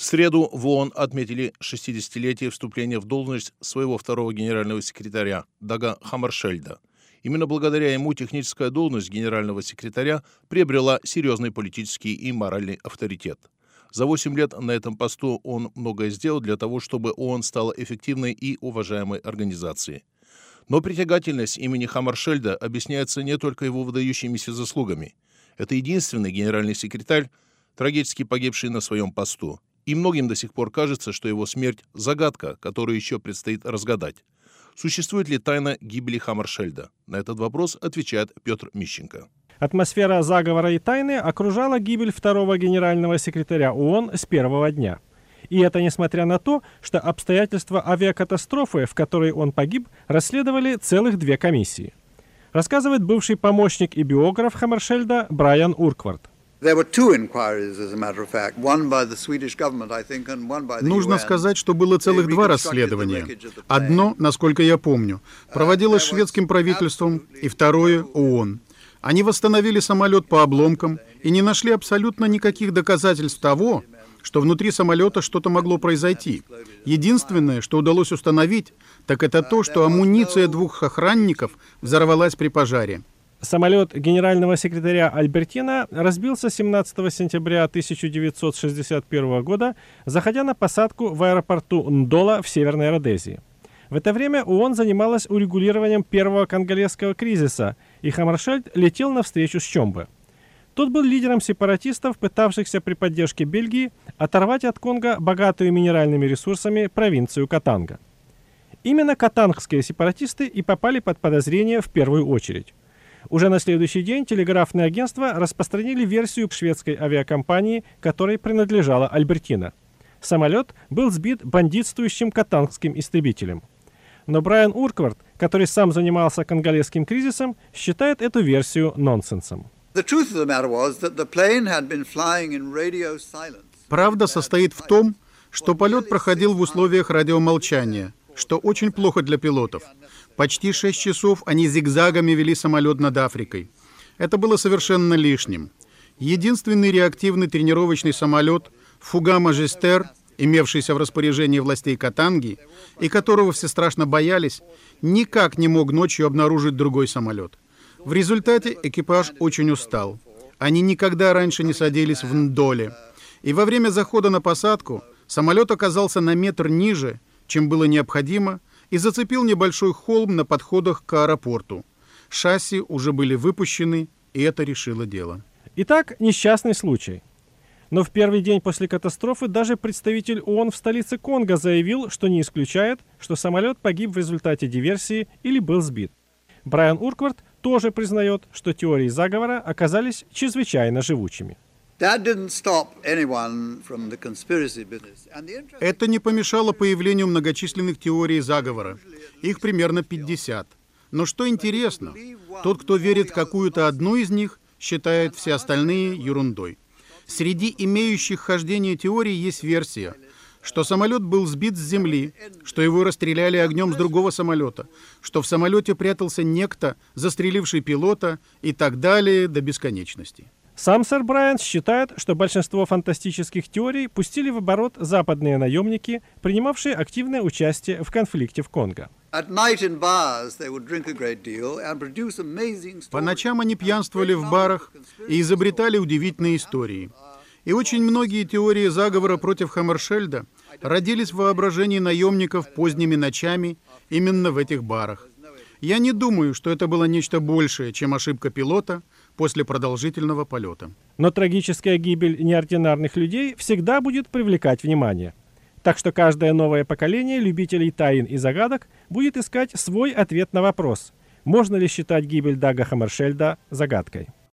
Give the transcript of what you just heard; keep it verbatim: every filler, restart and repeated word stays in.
среду в ООН отметили шестидесятилетие вступления в должность своего второго генерального секретаря Дага Хаммаршельда. Именно благодаря ему техническая должность генерального секретаря приобрела серьезный политический и моральный авторитет. За восемь лет на этом посту он многое сделал для того, чтобы ООН стала эффективной и уважаемой организацией. Но притягательность имени Хаммаршельда объясняется не только его выдающимися заслугами. Это единственный генеральный секретарь, трагически погибший на своем посту. И многим до сих пор кажется, что его смерть – загадка, которую еще предстоит разгадать. Существует ли тайна гибели Хаммаршельда? На этот вопрос отвечает Петр Мищенко. Атмосфера заговора и тайны окружала гибель второго генерального секретаря ООН с первого дня. И это несмотря на то, что обстоятельства авиакатастрофы, в которой он погиб, расследовали целых две комиссии. Рассказывает бывший помощник и биограф Хаммаршельда Брайан Урквард. Нужно сказать, что было целых два расследования. Одно, насколько я помню, проводилось шведским правительством, и второе — ООН. Они восстановили самолет по обломкам и не нашли абсолютно никаких доказательств того, что внутри самолета что-то могло произойти. Единственное, что удалось установить, так это то, что амуниция двух охранников взорвалась при пожаре. Самолет генерального секретаря Альбертина разбился семнадцатого сентября тысяча девятьсот шестьдесят первого года, заходя на посадку в аэропорту Ндола в Северной Родезии. В это время ООН занималась урегулированием первого конголезского кризиса, и Хаммаршельд летел навстречу с Чомбе. Тот был лидером сепаратистов, пытавшихся при поддержке Бельгии оторвать от Конго богатую минеральными ресурсами провинцию Катанга. Именно катангские сепаратисты и попали под подозрение в первую очередь. Уже на следующий день телеграфные агентства распространили версию шведской авиакомпании, которой принадлежала Альбертина. Самолет был сбит бандитствующим катангским истребителем. Но Брайан Урквард, который сам занимался конголезским кризисом, считает эту версию нонсенсом. Правда состоит в том, что полет проходил в условиях радиомолчания, что очень плохо для пилотов. Почти шесть часов они зигзагами вели самолет над Африкой. Это было совершенно лишним. Единственный реактивный тренировочный самолет «Фуга Мажестер», имевшийся в распоряжении властей Катанги, и которого все страшно боялись, никак не мог ночью обнаружить другой самолет. В результате экипаж очень устал. Они никогда раньше не садились в Ндоле. И во время захода на посадку самолет оказался на метр ниже, чем было необходимо, и зацепил небольшой холм на подходах к аэропорту. Шасси уже были выпущены, и это решило дело. Итак, несчастный случай. Но в первый день после катастрофы даже представитель ООН в столице Конго заявил, что не исключает, что самолет погиб в результате диверсии или был сбит. Брайан Урквард тоже признает, что теории заговора оказались чрезвычайно живучими. Это не помешало появлению многочисленных теорий заговора. Их примерно пятьдесят. Но что интересно, тот, кто верит в какую-то одну из них, считает все остальные ерундой. Среди имеющих хождение теорий есть версия, что самолет был сбит с земли, что его расстреляли огнем с другого самолета, что в самолете прятался некто, застреливший пилота и так далее до бесконечности. Сам сэр Брайан считает, что большинство фантастических теорий пустили в оборот западные наемники, принимавшие активное участие в конфликте в Конго. По ночам они пьянствовали в барах и изобретали удивительные истории. И очень многие теории заговора против Хаммаршельда родились в воображении наемников поздними ночами именно в этих барах. Я не думаю, что это было нечто большее, чем ошибка пилота после продолжительного полета. Но трагическая гибель неординарных людей всегда будет привлекать внимание. Так что каждое новое поколение любителей тайн и загадок будет искать свой ответ на вопрос, можно ли считать гибель Дага Хаммаршельда загадкой.